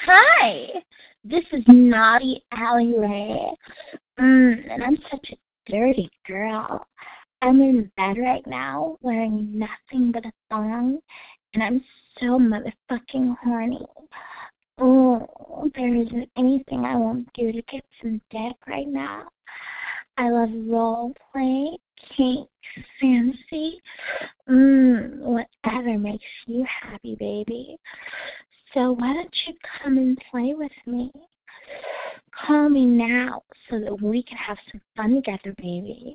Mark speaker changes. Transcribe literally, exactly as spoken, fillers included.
Speaker 1: Hi, this is Naughty Alleyway. Mm, and I'm such a dirty girl. I'm in bed right now wearing nothing but a thong, and I'm so motherfucking horny. Oh, there isn't anything I won't do to get some dick right now. I love role play, kink, fantasy, mm, whatever makes you happy, baby. So why don't you come and play with me? Call me now so that we can have some fun together, baby.